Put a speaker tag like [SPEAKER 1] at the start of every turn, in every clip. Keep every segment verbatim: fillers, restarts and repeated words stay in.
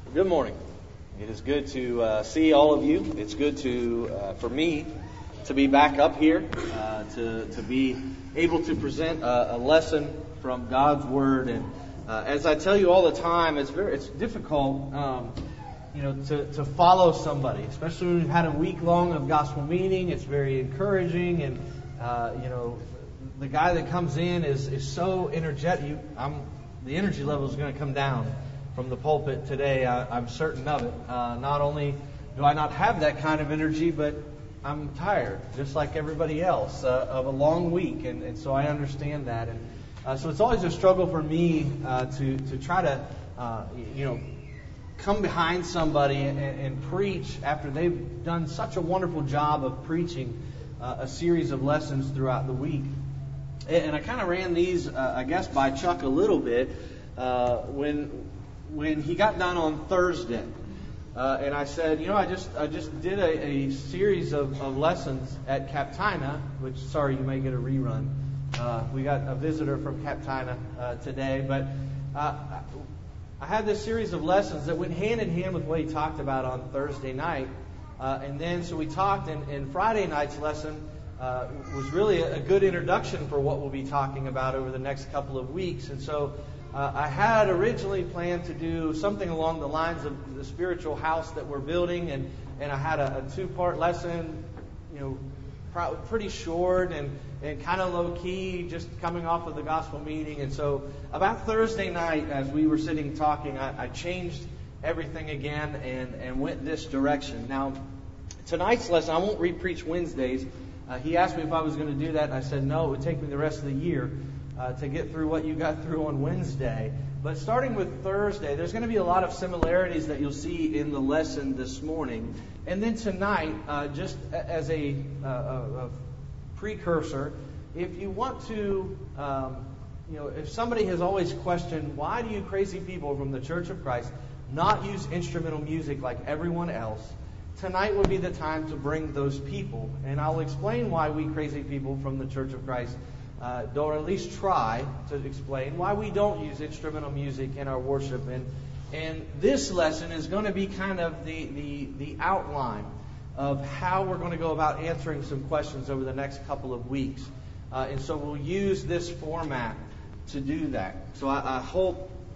[SPEAKER 1] Good morning. It is good to uh, see all of you. It's good to, uh, for me, to be back up here, uh, to to be able to present a, a lesson from God's Word. And uh, as I tell you all the time, it's very it's difficult, um, you know, to to follow somebody, especially when we've had a week long of gospel meeting. It's very encouraging, and uh, you know, the guy that comes in is is so energetic. You, I'm the energy level is going to come down from the pulpit today. I, I'm certain of it. Uh, not only do I not have that kind of energy, but I'm tired, just like everybody else, uh, of a long week, and, and so I understand that. And uh, so it's always a struggle for me uh, to to try to, uh, you know, come behind somebody and, and preach after they've done such a wonderful job of preaching uh, a series of lessons throughout the week. And, and I kind of ran these, uh, I guess, by Chuck a little bit uh, when. when he got done on Thursday. Uh, and I said, you know, I just I just did a, a series of, of lessons at Captina, which, sorry, you may get a rerun. Uh, we got a visitor from Captina uh, today. But uh, I had this series of lessons that went hand in hand with what he talked about on Thursday night. Uh, and then, so we talked, and, and Friday night's lesson uh, was really a, a good introduction for what we'll be talking about over the next couple of weeks. And so Uh, I had originally planned to do something along the lines of the spiritual house that we're building, and, and I had a, a two-part lesson, you know, pro- pretty short and, and kind of low-key, just coming off of the gospel meeting. And so about Thursday night, as we were sitting talking, I, I changed everything again and, and went this direction. Now, tonight's lesson, I won't re-preach Wednesdays. Uh, he asked me if I was going to do that, and I said no, it would take me the rest of the year Uh, to get through what you got through on Wednesday. But starting with Thursday, there's going to be a lot of similarities that you'll see in the lesson this morning. And then tonight, uh, just as a, uh, a, a precursor, if you want to, um, you know, if somebody has always questioned, why do you crazy people from the Church of Christ not use instrumental music like everyone else, tonight would be the time to bring those people. And I'll explain why we crazy people from the Church of Christ Uh, or at least try to explain why we don't use instrumental music in our worship. And and this lesson is going to be kind of the, the, the outline of how we're going to go about answering some questions over the next couple of weeks. Uh, and so we'll use this format to do that. So I, I hope,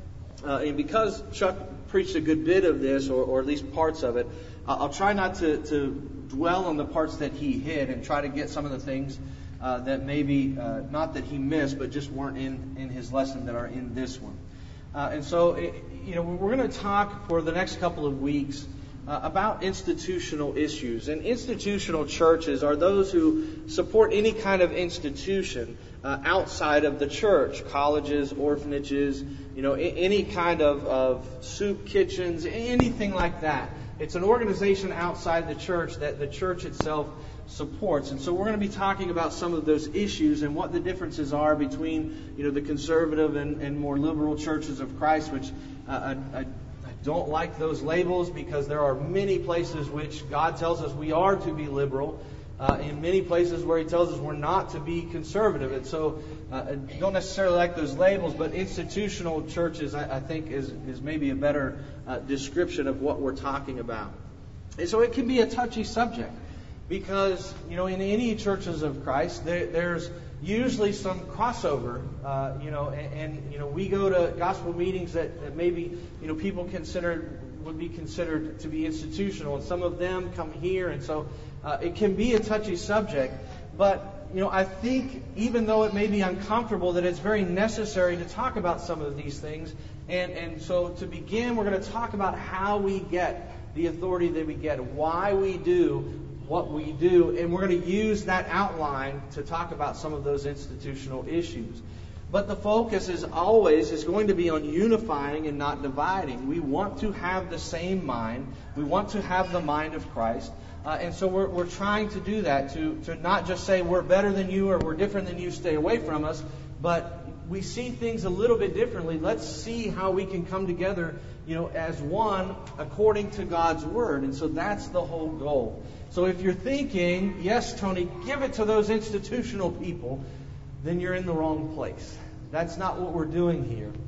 [SPEAKER 1] uh, and because Chuck preached a good bit of this, or, or at least parts of it, I'll try not to, to dwell on the parts that he hit and try to get some of the things Uh, that maybe, uh, not that he missed, but just weren't in, in his lesson that are in this one. Uh, and so, it, you know, we're going to talk for the next couple of weeks uh, about institutional issues. And institutional churches are those who support any kind of institution uh, outside of the church, colleges, orphanages, you know, a- any kind of, of soup kitchens, anything like that. It's an organization outside the church that the church itself supports. And so we're going to be talking about some of those issues and what the differences are between, you know, the conservative and, and more liberal churches of Christ, which uh, I, I, I don't like those labels, because there are many places which God tells us we are to be liberal, uh, in many places where He tells us we're not to be conservative. And so uh, I don't necessarily like those labels, but institutional churches, I, I think, is, is maybe a better uh, description of what we're talking about. And so it can be a touchy subject. Because, you know, in any churches of Christ, there, there's usually some crossover, uh, you know, and, and, you know, we go to gospel meetings that, that maybe, you know, people consider would be considered to be institutional, and some of them come here, and so uh, it can be a touchy subject. But, you know, I think even though it may be uncomfortable, that it's very necessary to talk about some of these things. And, and so to begin, we're going to talk about how we get the authority that we get, why we do what we do, and we're going to use that outline to talk about some of those institutional issues. But the focus is always is going to be on unifying and not dividing. We want to have the same mind. We want to have the mind of Christ. Uh, and so we're, we're trying to do that, to, to not just say we're better than you or we're different than you, stay away from us, but we see things a little bit differently. Let's see how we can come together, you know, as one according to God's Word. And so that's the whole goal. So if you're thinking, yes, Tony, give it to those institutional people, then you're in the wrong place. That's not what we're doing here.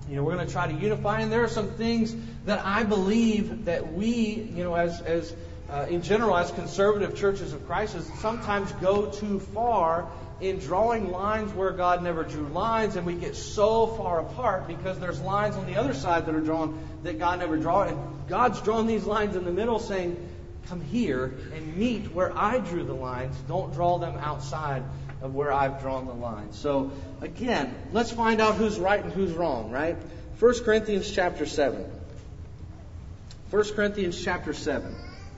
[SPEAKER 2] You know, we're going to try to unify, and there are some things that I believe that we, you know, as as uh, in general, as conservative churches of Christ, sometimes go too far in drawing lines where God never drew lines, and we get so far apart because there's lines on the other side that are drawn that God never drew, and God's drawn these lines in the middle, saying, "Come here and meet where I drew the lines. Don't draw them outside of where I've drawn the line." So again, let's find out who's right and who's wrong, right? First Corinthians chapter seven. First Corinthians chapter seven.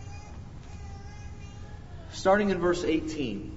[SPEAKER 2] Starting in verse eighteen.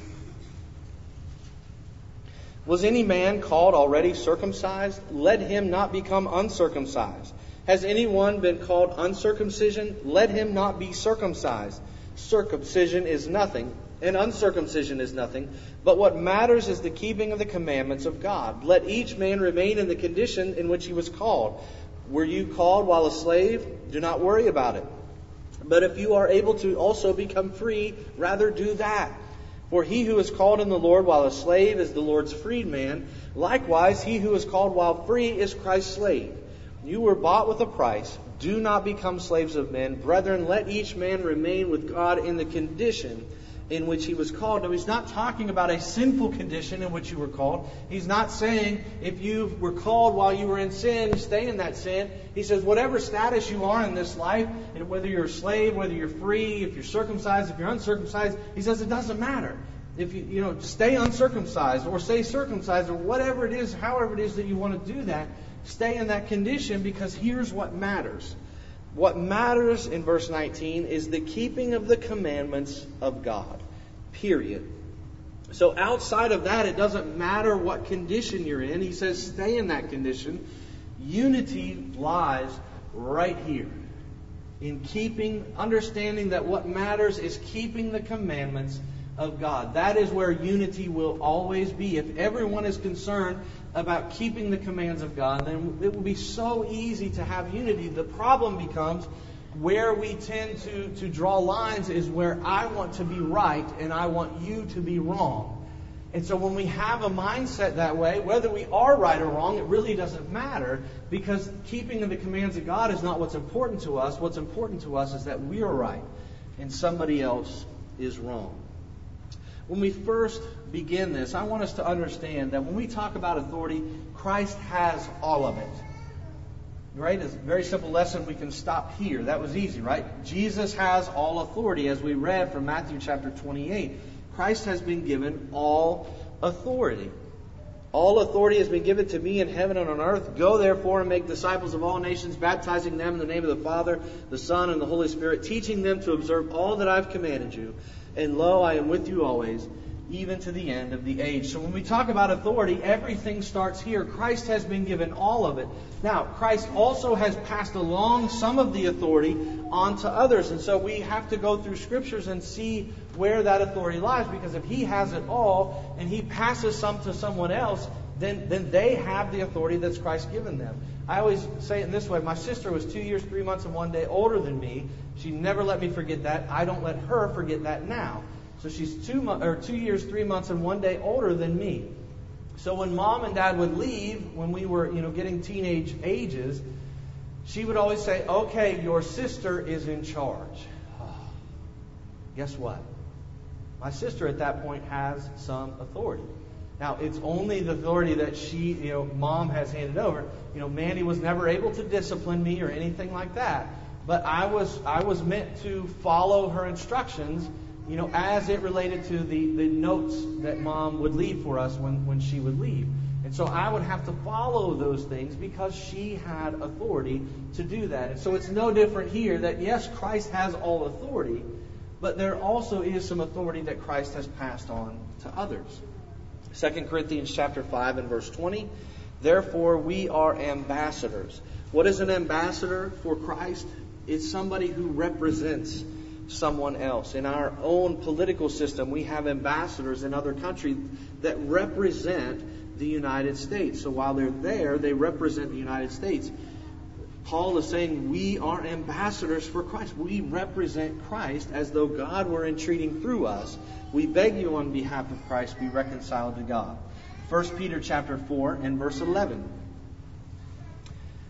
[SPEAKER 2] Was any man called already circumcised? Let him not become uncircumcised. Has anyone been called uncircumcision? Let him not be circumcised. Circumcision is nothing, and uncircumcision is nothing, but what matters is the keeping of the commandments of God. Let each man remain in the condition in which he was called. Were you called while a slave? Do not worry about it. But if you are able to also become free, rather do that. For he who is called in the Lord while a slave is the Lord's freedman. Likewise, he who is called while free is Christ's slave. You were bought with a price. Do not become slaves of men. Brethren, let each man remain with God in the condition in which he was called. Now, he's not talking about a sinful condition in which you were called. He's not saying if you were called while you were in sin, stay in that sin. He says whatever status you are in this life, and whether you're a slave, whether you're free, if you're circumcised, if you're uncircumcised, he says it doesn't matter. If you, you know, stay uncircumcised or stay circumcised or whatever it is, however it is that you want to do that, stay in that condition, because here's what matters. What matters in verse nineteen is the keeping of the commandments of God. Period. So outside of that, it doesn't matter what condition you're in. He says stay in that condition. Unity lies right here. In keeping, understanding that what matters is keeping the commandments of God. That is where unity will always be. If everyone is concerned about keeping the commands of God, then it will be so easy to have unity. The problem becomes where we tend to, to draw lines is where I want to be right and I want you to be wrong. And so when we have a mindset that way, whether we are right or wrong, it really doesn't matter, because keeping the commands of God is not what's important to us. What's important to us is that we are right and somebody else is wrong. When we first begin this, I want us to understand that when we talk about authority, Christ has all of it. Right? It's a very simple lesson. We can stop here. That was easy, right? Jesus has all authority, as we read from Matthew chapter twenty-eight. Christ has been given all authority. All authority has been given to me in heaven and on earth. Go therefore and make disciples of all nations, baptizing them in the name of the Father, the Son, and the Holy Spirit, teaching them to observe all that I've commanded you. And lo, I am with you always, even to the end of the age. So when we talk about authority, everything starts here. Christ has been given all of it. Now, Christ also has passed along some of the authority on to others. And so we have to go through Scriptures and see where that authority lies. Because if He has it all and He passes some to someone else, then, then they have the authority that's Christ given them. I always say it in this way. My sister was two years, three months, and one day older than me. She never let me forget that. I don't let her forget that now. So she's two, mo- or two years, three months, and one day older than me. So when Mom and Dad would leave, when we were, you know, getting teenage ages, she would always say, "Okay, your sister is in charge." Guess what? My sister at that point has some authority. Now, it's only the authority that she, you know, Mom has handed over. You know, Mandy was never able to discipline me or anything like that. But I was, I was meant to follow her instructions, you know, as it related to the, the notes that Mom would leave for us when, when she would leave. And so I would have to follow those things because she had authority to do that. And so it's no different here that, yes, Christ has all authority, but there also is some authority that Christ has passed on to others. Second Corinthians chapter five and verse twenty, therefore we are ambassadors. What is an ambassador for Christ? It's somebody who represents someone else. In our own political system, we have ambassadors in other countries that represent the United States. So while they're there, they represent the United States. Paul is saying we are ambassadors for Christ. We represent Christ as though God were entreating through us. We beg you on behalf of Christ, be reconciled to God. First Peter chapter four and verse eleven.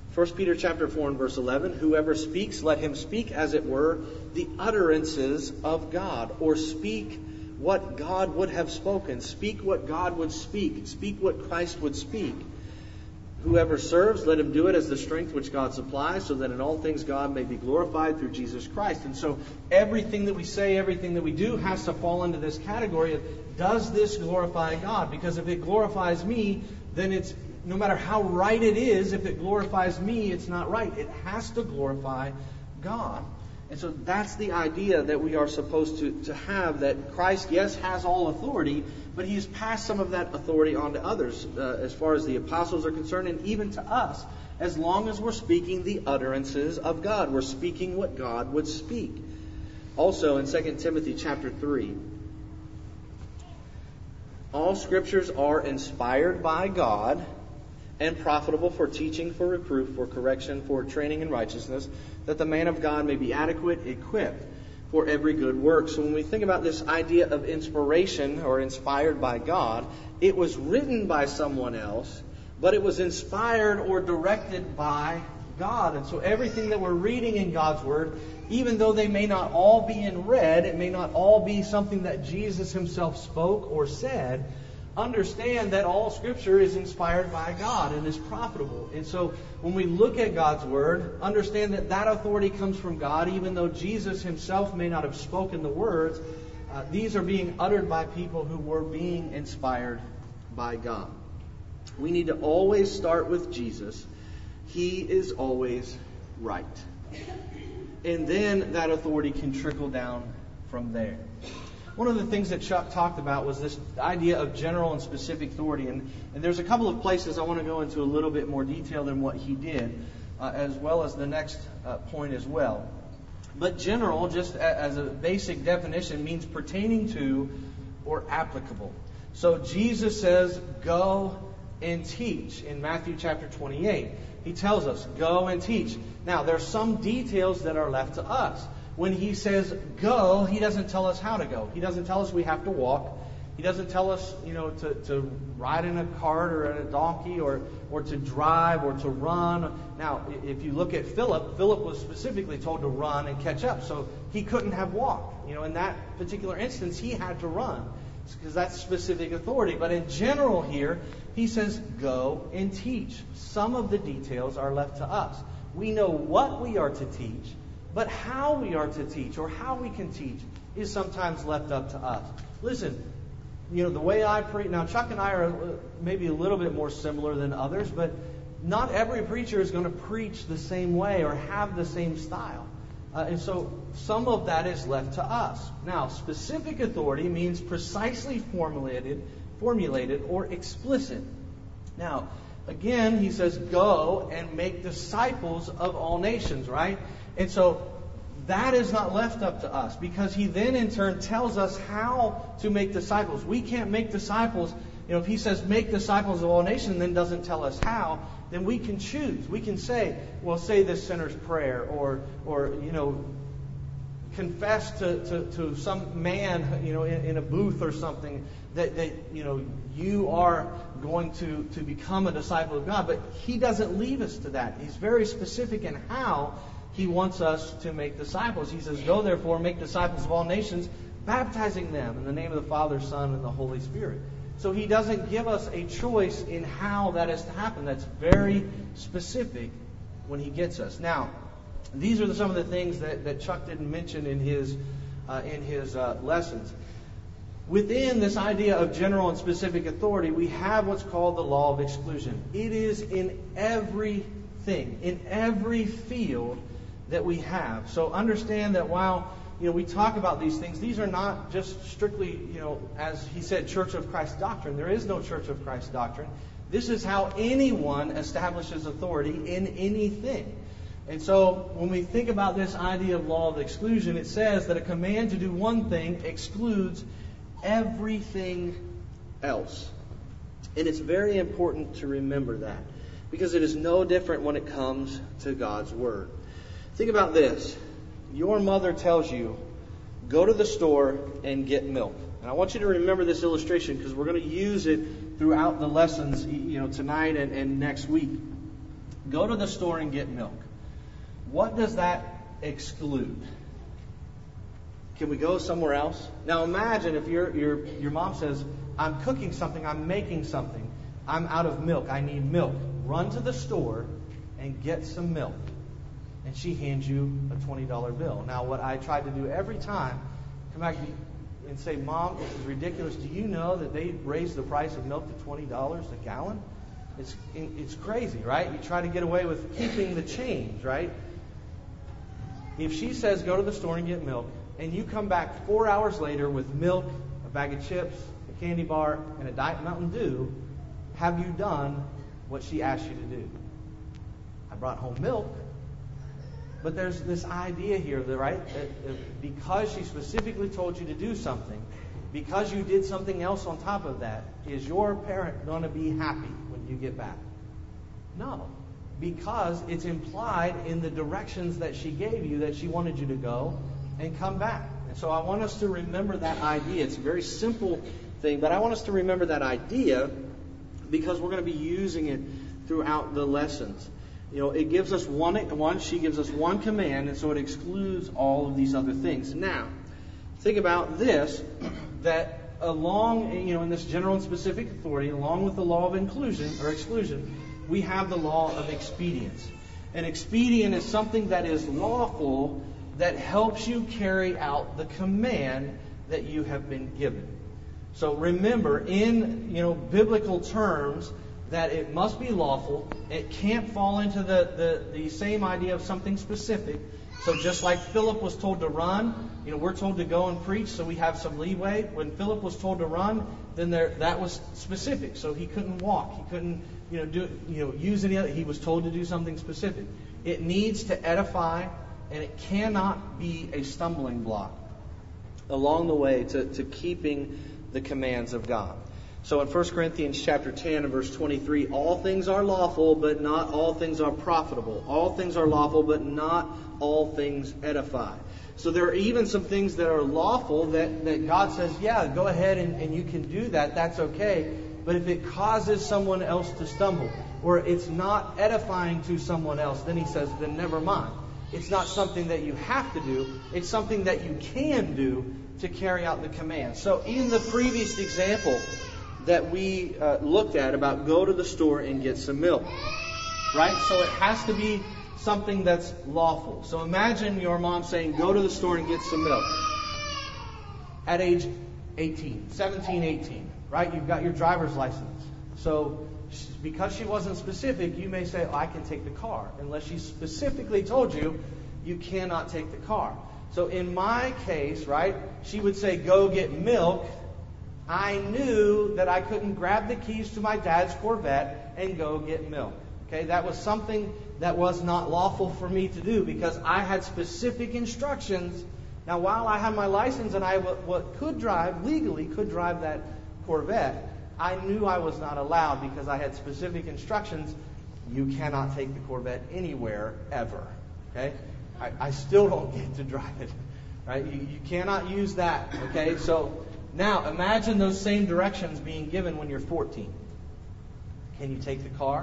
[SPEAKER 2] First Peter chapter four and verse eleven, whoever speaks, let him speak as it were the utterances of God, or speak what God would have spoken. Speak what God would speak. Speak what Christ would speak. Whoever serves, let him do it as the strength which God supplies, so that in all things God may be glorified through Jesus Christ. And so everything that we say, everything that we do has to fall into this category of, does this glorify God? Because if it glorifies me, then it's, no matter how right it is, if it glorifies me, it's not right. It has to glorify God. And so that's the idea that we are supposed to, to have, that Christ, yes, has all authority, but He has passed some of that authority on to others, uh, as far as the apostles are concerned, and even to us, as long as we're speaking the utterances of God. We're speaking what God would speak. Also, in Second Timothy chapter three, all Scriptures are inspired by God and profitable for teaching, for reproof, for correction, for training in righteousness, that the man of God may be adequate, equipped for every good work. So when we think about this idea of inspiration or inspired by God, it was written by someone else, but it was inspired or directed by God. And so everything that we're reading in God's Word, even though they may not all be in red, it may not all be something that Jesus Himself spoke or said, understand that all Scripture is inspired by God and is profitable. And so when we look at God's Word, understand that that authority comes from God, even though Jesus Himself may not have spoken the words. Uh, these are being uttered by people who were being inspired by God. We need to always start with Jesus. He is always right. And then that authority can trickle down from there. One of the things that Chuck talked about was this idea of general and specific authority. And, and there's a couple of places I want to go into a little bit more detail than what he did, uh, as well as the next uh, point as well. But general, just a, as a basic definition, means pertaining to or applicable. So Jesus says, go and teach in Matthew chapter twenty-eight. He tells us, go and teach. Now, there's some details that are left to us. When He says go, He doesn't tell us how to go. He doesn't tell us we have to walk. He doesn't tell us, you know, to, to ride in a cart or in a donkey or, or to drive or to run. Now, if you look at Philip, Philip was specifically told to run and catch up. So he couldn't have walked. You know, in that particular instance, he had to run because that's specific authority. But in general here, He says go and teach. Some of the details are left to us. We know what we are to teach, but how we are to teach or how we can teach is sometimes left up to us. Listen, you know, the way I preach, now Chuck and I are maybe a little bit more similar than others, but not every preacher is going to preach the same way or have the same style. Uh, and so some of that is left to us. Now, specific authority means precisely formulated, formulated or explicit. Now, again, He says, go and make disciples of all nations, right? And so that is not left up to us, because He then in turn tells us how to make disciples. We can't make disciples. You know, if He says make disciples of all nations and then doesn't tell us how, then we can choose. We can say, well, say this sinner's prayer, or, or you know, confess to, to, to some man, you know, in, in a booth or something that, that, you know, you are going to, to become a disciple of God. But He doesn't leave us to that. He's very specific in how He wants us to make disciples. He says, go therefore, make disciples of all nations, baptizing them in the name of the Father, Son, and the Holy Spirit. So He doesn't give us a choice in how that is to happen. That's very specific when He gets us. Now, these are some of the things that, that Chuck didn't mention in his, uh, in his uh, lessons. Within this idea of general and specific authority, we have what's called the law of exclusion. It is in everything, in every field that we have. So understand that while, you know, we talk about these things, these are not just strictly, you know, as he said, Church of Christ doctrine. There is no Church of Christ doctrine. This is how anyone establishes authority in anything. And so when we think about this idea of law of exclusion, it says that a command to do one thing excludes everything else. And it's very important to remember that, because it is no different when it comes to God's Word. Think about this. Your mother tells you, go to the store and get milk. And I want you to remember this illustration, because we're going to use it throughout the lessons, you know, tonight and, and next week. Go to the store and get milk. What does that exclude? Can we go somewhere else? Now imagine if your your your mom says, I'm cooking something, I'm making something, I'm out of milk, I need milk. Run to the store and get some milk. And she hands you a twenty dollar bill. Now what I tried to do every time, come back and say, Mom, this is ridiculous. Do you know that they raised the price of milk to twenty dollars a gallon? It's it's crazy, right? You try to get away with keeping the change, right? If she says go to the store and get milk, and you come back four hours later with milk, a bag of chips, a candy bar, and a Diet Mountain Dew, have you done what she asked you to do? I brought home milk. But there's this idea here, right? That because she specifically told you to do something, because you did something else on top of that, is your parent going to be happy when you get back? No. Because it's implied in the directions that she gave you that she wanted you to go and come back. And so I want us to remember that idea. It's a very simple thing, but I want us to remember that idea because we're going to be using it throughout the lessons. You know, it gives us one, one, she gives us one command, and so it excludes all of these other things. Now, think about this, that along, you know, in this general and specific authority, along with the law of inclusion or exclusion, we have the law of expedience. An expedient is something that is lawful that helps you carry out the command that you have been given. So remember, in, you know, biblical terms, that it must be lawful. It can't fall into the, the, the same idea of something specific. So just like Philip was told to run, you know, we're told to go and preach, so we have some leeway. When Philip was told to run, then there that was specific. So he couldn't walk. He couldn't, you know, do you know use any other. He was told to do something specific. It needs to edify, and it cannot be a stumbling block along the way to, to keeping the commands of God. So in First Corinthians chapter ten and verse twenty-three, all things are lawful, but not all things are profitable. All things are lawful, but not all things edify. So there are even some things that are lawful that, that God says, yeah, go ahead and, and you can do that. That's okay. But if it causes someone else to stumble, or it's not edifying to someone else, then he says, then never mind. It's not something that you have to do. It's something that you can do to carry out the command. So in the previous example that we uh, looked at about go to the store and get some milk, right? So it has to be something that's lawful. So imagine your mom saying, go to the store and get some milk at age eighteen, seventeen, eighteen, right? You've got your driver's license. So because she wasn't specific, you may say, oh, I can take the car. Unless she specifically told you, you cannot take the car. So in my case, right, she would say, go get milk. I knew that I couldn't grab the keys to my dad's Corvette and go get milk. Okay, that was something that was not lawful for me to do because I had specific instructions. Now, while I had my license and I w- w- could drive, legally could drive that Corvette, I knew I was not allowed because I had specific instructions. You cannot take the Corvette anywhere, ever. Okay? I, I still don't get to drive it. Right? You, you cannot use that. Okay? So now imagine those same directions being given when you're fourteen. Can you take the car?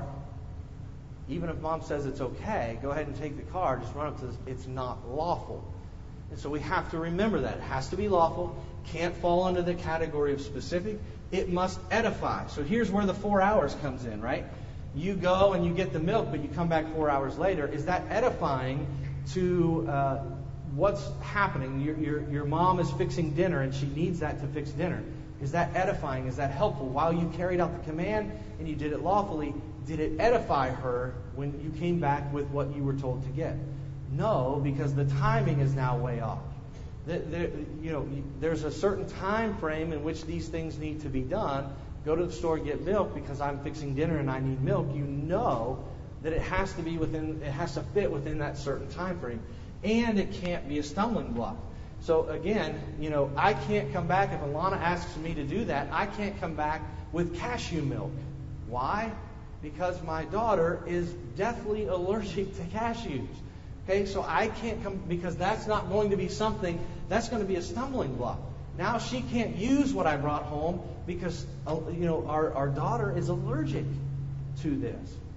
[SPEAKER 2] Even if mom says it's okay, go ahead and take the car. Just run up to this. It's not lawful. And so we have to remember that. It has to be lawful. Can't fall under the category of specific. It must edify. So here's where the four hours comes in, right? You go and you get the milk, but you come back four hours later. Is that edifying to uh, what's happening? Your, your, your mom is fixing dinner, and she needs that to fix dinner. Is that edifying? Is that helpful? While you carried out the command and you did it lawfully, did it edify her when you came back with what you were told to get? No, because the timing is now way off. There, you know, there's a certain time frame in which these things need to be done. Go to the store and get milk because I'm fixing dinner and I need milk. You know that it has to be within, it has to fit within that certain time frame, and it can't be a stumbling block. So again, you know, I can't come back if Alana asks me to do that. I can't come back with cashew milk. Why? Because my daughter is deathly allergic to cashews. Okay, so I can't come, because that's not going to be something, that's going to be a stumbling block. Now she can't use what I brought home because, uh, you know, our, our daughter is allergic to this.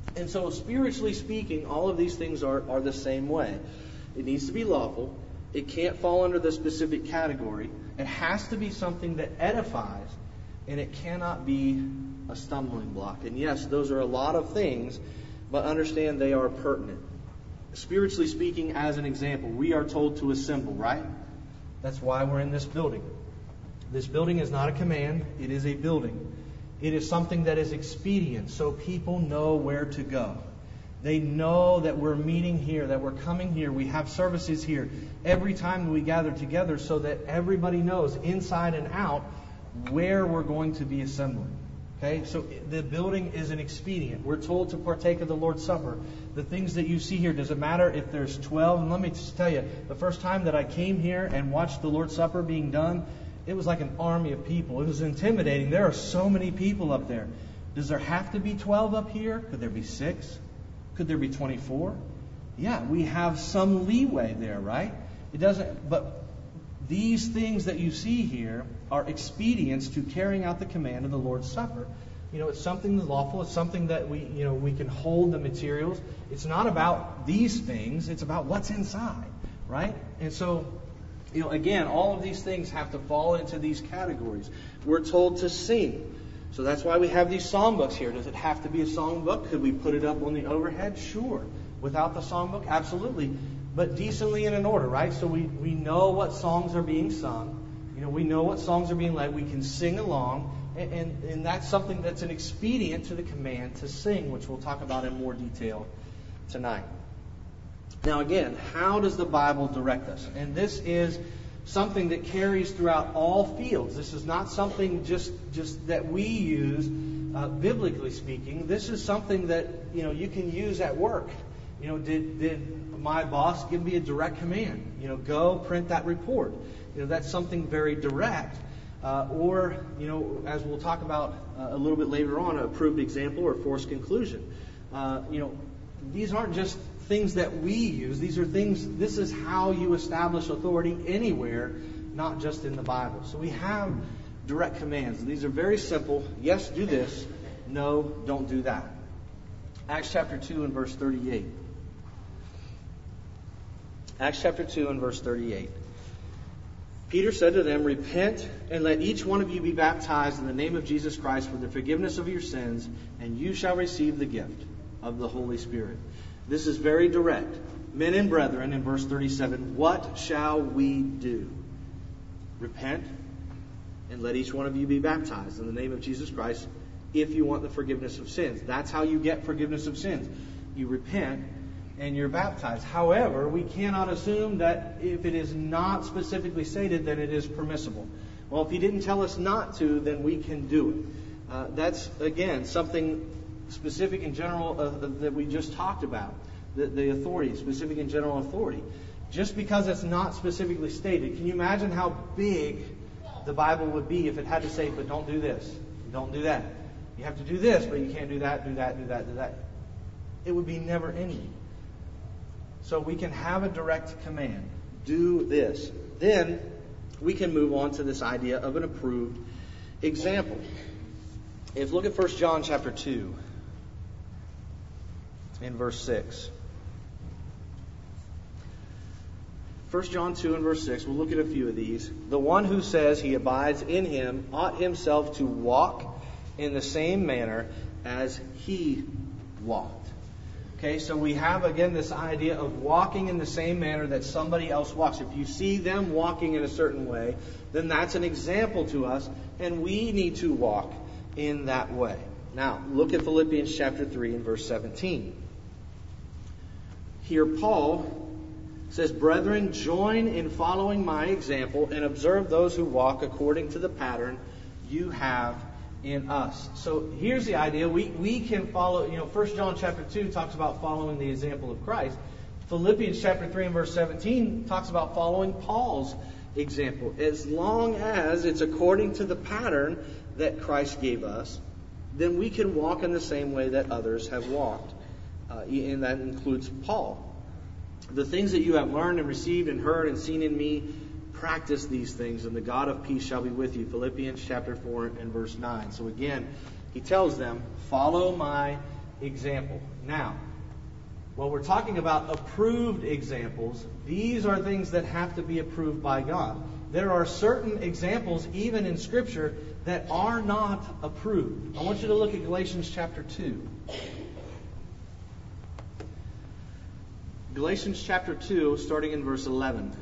[SPEAKER 2] And so, spiritually speaking, all of these things are, are the same way. It needs to be lawful. It can't fall under the specific category. It has to be something that edifies, and it cannot be a stumbling block. And yes, those are a lot of things, but understand they are pertinent. Spiritually speaking, as an example, we are told to assemble, right? That's why we're in this building. This building is not a command. It is a building. It is something that is expedient, so people know where to go. They know that we're meeting here, that we're coming here. We have services here every time we gather together so that everybody knows inside and out where we're going to be assembling. Okay, so the building is an expedient. We're told to partake of the Lord's Supper. The things that you see here, does it matter if there's twelve? And let me just tell you, the first time that I came here and watched the Lord's Supper being done, it was like an army of people. It was intimidating. There are so many people up there. Does there have to be twelve up here? Could there be six? Could there be twenty-four? Yeah, we have some leeway there, right? It doesn't, but these things that you see here are expedients to carrying out the command of the Lord's Supper. You know, it's something that's lawful. It's something that we, you know, we can hold the materials. It's not about these things. It's about what's inside, right? And so, you know, again, all of these things have to fall into these categories. We're told to sing. So that's why we have these songbooks here. Does it have to be a songbook? Could we put it up on the overhead? Sure. Without the songbook? Absolutely. But decently and in order, right? So we, we know what songs are being sung. You know, we know what songs are being led. We can sing along. And, and, and that's something that's an expedient to the command to sing, which we'll talk about in more detail tonight. Now again, how does the Bible direct us? And this is something that carries throughout all fields. This is not something just, just that we use, uh, biblically speaking. This is something that, you know, you can use at work. You know, did, did my boss give me a direct command? You know, go print that report. You know, that's something very direct. Uh, or, you know, as we'll talk about uh, a little bit later on, a proved example or forced conclusion. Uh, you know, these aren't just things that we use. These are things, this is how you establish authority anywhere, not just in the Bible. So we have direct commands. These are very simple. Yes, do this. No, don't do that. Acts chapter two and verse thirty-eight. Acts chapter two and verse thirty-eight. Peter said to them, "Repent and let each one of you be baptized in the name of Jesus Christ for the forgiveness of your sins, and you shall receive the gift of the Holy Spirit." This is very direct. Men and brethren, in verse thirty-seven, what shall we do? Repent and let each one of you be baptized in the name of Jesus Christ if you want the forgiveness of sins. That's how you get forgiveness of sins. You repent and you're baptized. However, we cannot assume that if it is not specifically stated, that it is permissible. Well, if he didn't tell us not to, then we can do it. Uh, that's, again, something specific and general uh, that we just talked about. The, the authority, specific and general authority. Just because it's not specifically stated, can you imagine how big the Bible would be if it had to say, but don't do this, don't do that. You have to do this, but you can't do that, do that, do that, do that. It would be never ending. So we can have a direct command. Do this. Then we can move on to this idea of an approved example. If look at First John chapter two in verse six. First John two and verse six, we'll look at a few of these. The one who says he abides in him ought himself to walk in the same manner as he walked. Okay, so we have again this idea of walking in the same manner that somebody else walks. If you see them walking in a certain way, then that's an example to us, and we need to walk in that way. Now, look at Philippians chapter three and verse seventeen. Here Paul says, "Brethren, join in following my example and observe those who walk according to the pattern you have in us." So here's the idea. We we can follow, you know, First John chapter two talks about following the example of Christ. Philippians chapter three and verse seventeen talks about following Paul's example. As long as it's according to the pattern that Christ gave us, then we can walk in the same way that others have walked. Uh, and that includes Paul. The things that you have learned and received and heard and seen in me, practice these things, and the God of peace shall be with you. Philippians chapter four and verse nine. So again, he tells them, follow my example. Now, when we're talking about approved examples, these are things that have to be approved by God. There are certain examples, even in Scripture, that are not approved. I want you to look at Galatians chapter two. Galatians chapter two, starting in verse eleven.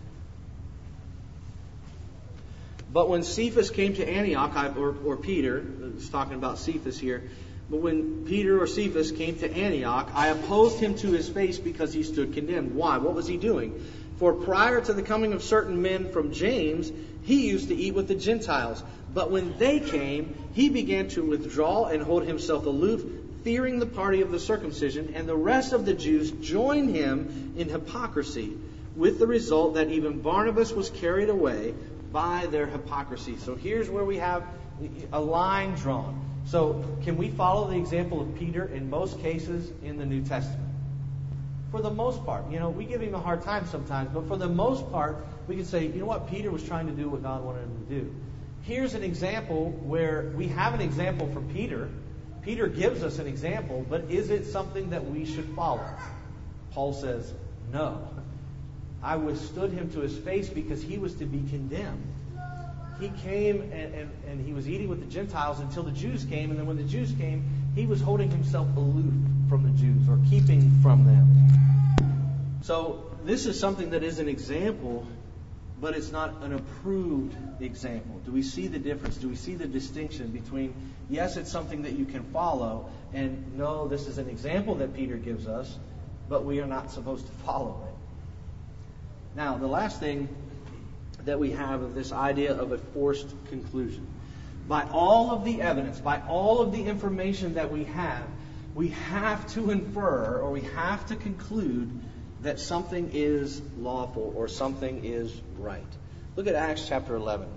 [SPEAKER 2] But when Cephas came to Antioch, I, or, or Peter, it's talking about Cephas here, but when Peter or Cephas came to Antioch, I opposed him to his face because he stood condemned. Why? What was he doing? For prior to the coming of certain men from James, he used to eat with the Gentiles. But when they came, he began to withdraw and hold himself aloof, fearing the party of the circumcision, and the rest of the Jews joined him in hypocrisy, with the result that even Barnabas was carried away by their hypocrisy. So here's where we have a line drawn. So can we follow the example of Peter in most cases in the New Testament? For the most part. You know, we give him a hard time sometimes, but for the most part, we can say, you know what, Peter was trying to do what God wanted him to do. Here's an example where we have an example from Peter. Peter gives us an example, but is it something that we should follow? Paul says, no. I withstood him to his face because he was to be condemned. He came and, and, and he was eating with the Gentiles until the Jews came, and then when the Jews came, he was holding himself aloof from the Jews, or keeping from them. So this is something that is an example, but it's not an approved example. Do we see the difference? Do we see the distinction between, yes, it's something that you can follow, and no, this is an example that Peter gives us, but we are not supposed to follow it. Now, the last thing that we have of this idea of a forced conclusion. By all of the evidence, by all of the information that we have, we have to infer, or we have to conclude, that something is lawful or something is right. Look at Acts chapter eleven.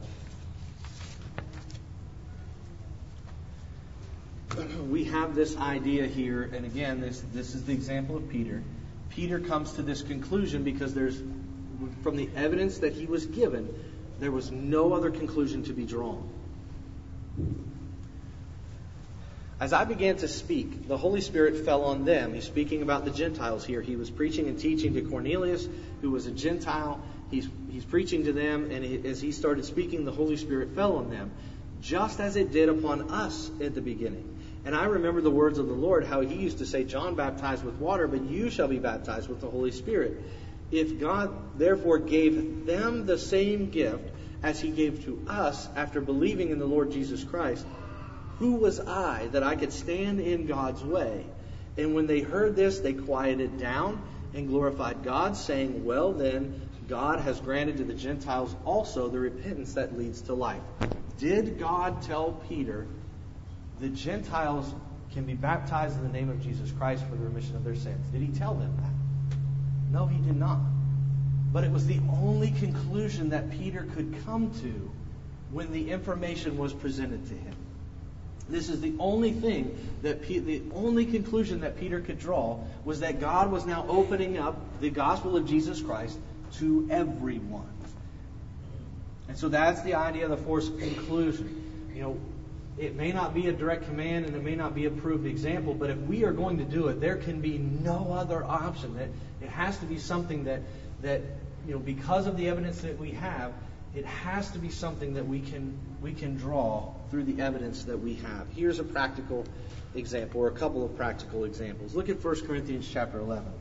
[SPEAKER 2] We have this idea here, and again, this, this is the example of Peter. Peter comes to this conclusion because there's, from the evidence that he was given, there was no other conclusion to be drawn. As I began to speak, the Holy Spirit fell on them. He's speaking about the Gentiles here. He was preaching and teaching to Cornelius, who was a Gentile. He's, he's preaching to them, and he, as he started speaking, the Holy Spirit fell on them, just as it did upon us at the beginning. And I remember the words of the Lord, how he used to say, John baptized with water, but you shall be baptized with the Holy Spirit. If God therefore gave them the same gift as he gave to us after believing in the Lord Jesus Christ, who was I that I could stand in God's way? And when they heard this, they quieted down and glorified God, saying, well then, God has granted to the Gentiles also the repentance that leads to life. Did God tell Peter, the Gentiles can be baptized in the name of Jesus Christ for the remission of their sins? Did he tell them that? No, he did not. But it was the only conclusion that Peter could come to when the information was presented to him. This is the only thing that Pe- the only conclusion that Peter could draw was that God was now opening up the gospel of Jesus Christ to everyone. And so that's the idea of the forced conclusion. You know, it may not be a direct command and it may not be a proved example, but if we are going to do it, there can be no other option. That it has to be something that that you know, because of the evidence that we have, it has to be something that we can we can draw through the evidence that we have. Here's a practical example, or a couple of practical examples. Look at First Corinthians chapter eleven.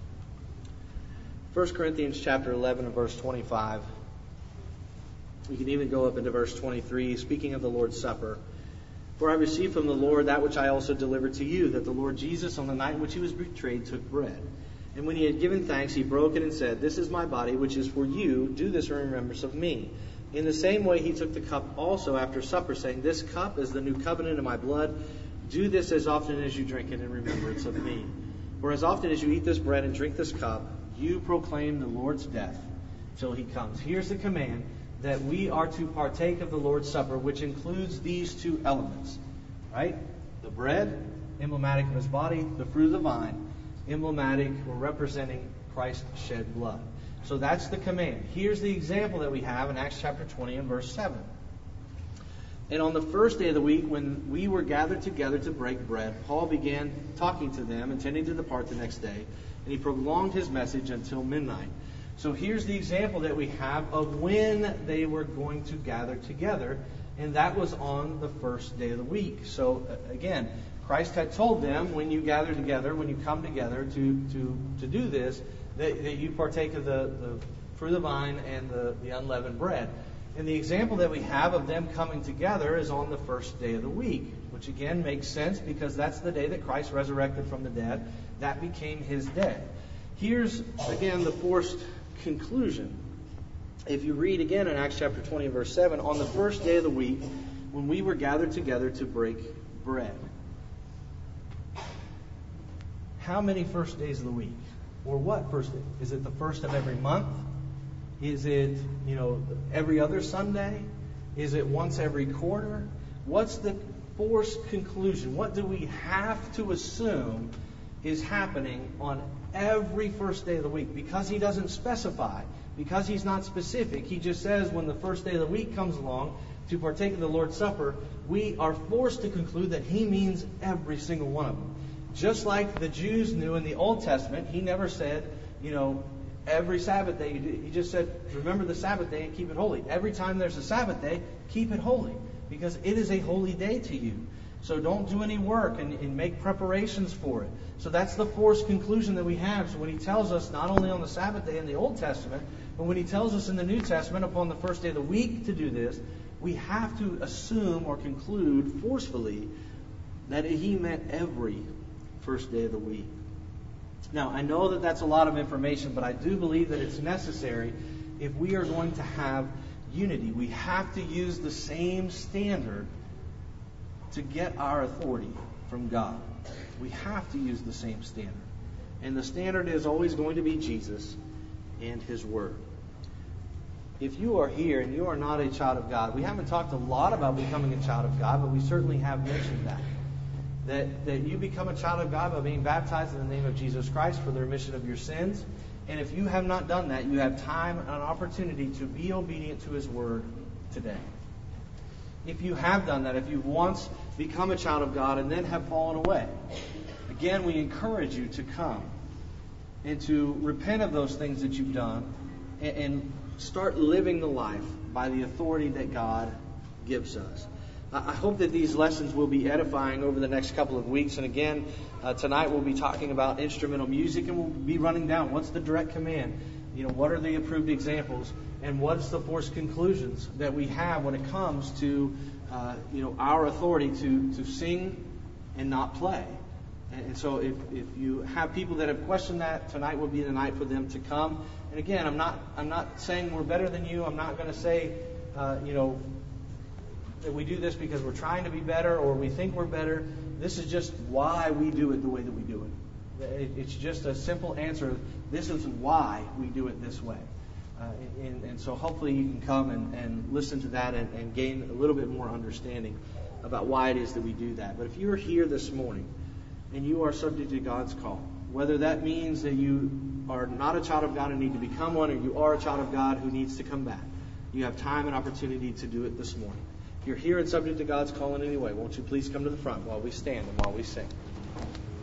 [SPEAKER 2] First Corinthians chapter eleven and verse twenty-five. You can even go up into verse twenty-three, speaking of the Lord's Supper. For I received from the Lord that which I also delivered to you, that the Lord Jesus, on the night in which he was betrayed, took bread. And when he had given thanks, he broke it and said, this is my body, which is for you. Do this in remembrance of me. In the same way, he took the cup also after supper, saying, this cup is the new covenant in my blood. Do this as often as you drink it in remembrance of me. For as often as you eat this bread and drink this cup, you proclaim the Lord's death till he comes. Here's the command, that we are to partake of the Lord's Supper, which includes these two elements, right? The bread, emblematic of his body, the fruit of the vine, emblematic or representing Christ's shed blood. So that's the command. Here's the example that we have in Acts chapter twenty and verse seven. And on the first day of the week, when we were gathered together to break bread, Paul began talking to them, intending to depart the next day, and he prolonged his message until midnight. So here's the example that we have of when they were going to gather together, and that was on the first day of the week. So again, Christ had told them, when you gather together, when you come together to to, to do this, that, that you partake of the, the fruit of the vine and the, the unleavened bread. And the example that we have of them coming together is on the first day of the week, which again makes sense because that's the day that Christ resurrected from the dead. That became his day. Here's, again, the forced conclusion. If you read again in Acts chapter twenty, verse seven, on the first day of the week, when we were gathered together to break bread. How many first days of the week? Or what first day? Is it the first of every month? Is it, you know, every other Sunday? Is it once every quarter? What's the forced conclusion? What do we have to assume is happening on every first day of the week? Because he doesn't specify, because he's not specific, he just says when the first day of the week comes along to partake of the Lord's Supper, we are forced to conclude that he means every single one of them. Just like the Jews knew in the Old Testament, he never said, you know, every Sabbath day, he just said, remember the Sabbath day and keep it holy. Every time there's a Sabbath day, keep it holy, because it is a holy day to you. So don't do any work and, and make preparations for it. So that's the forced conclusion that we have. So when he tells us not only on the Sabbath day in the Old Testament, but when he tells us in the New Testament upon the first day of the week to do this, we have to assume or conclude forcefully that he meant every first day of the week. Now, I know that that's a lot of information, but I do believe that it's necessary if we are going to have unity. We have to use the same standard to get our authority from God. We have to use the same standard. And the standard is always going to be Jesus and his word. If you are here and you are not a child of God, we haven't talked a lot about becoming a child of God, but we certainly have mentioned that. That, that you become a child of God by being baptized in the name of Jesus Christ for the remission of your sins. And if you have not done that, you have time and an opportunity to be obedient to his word today. If you have done that, if you've once become a child of God and then have fallen away, again, we encourage you to come and to repent of those things that you've done and, and start living the life by the authority that God gives us. I hope that these lessons will be edifying over the next couple of weeks. And again, uh, tonight we'll be talking about instrumental music, and we'll be running down what's the direct command, you know, what are the approved examples, and what's the forced conclusions that we have when it comes to, uh, you know, our authority to, to sing and not play. And, and so if, if you have people that have questioned that, tonight will be the night for them to come. And again, I'm not I'm not saying we're better than you. I'm not going to say, uh, you know, that we do this because we're trying to be better or we think we're better. This is just why we do it the way that we do it. It's just a simple answer. This is why we do it this way. Uh, and, and so hopefully you can come and, and listen to that and, and gain a little bit more understanding about why it is that we do that. But if you're here this morning and you are subject to God's call, whether that means that you are not a child of God and need to become one, or you are a child of God who needs to come back, you have time and opportunity to do it this morning. If you're here and subject to God's call in any way, won't you please come to the front while we stand and while we sing.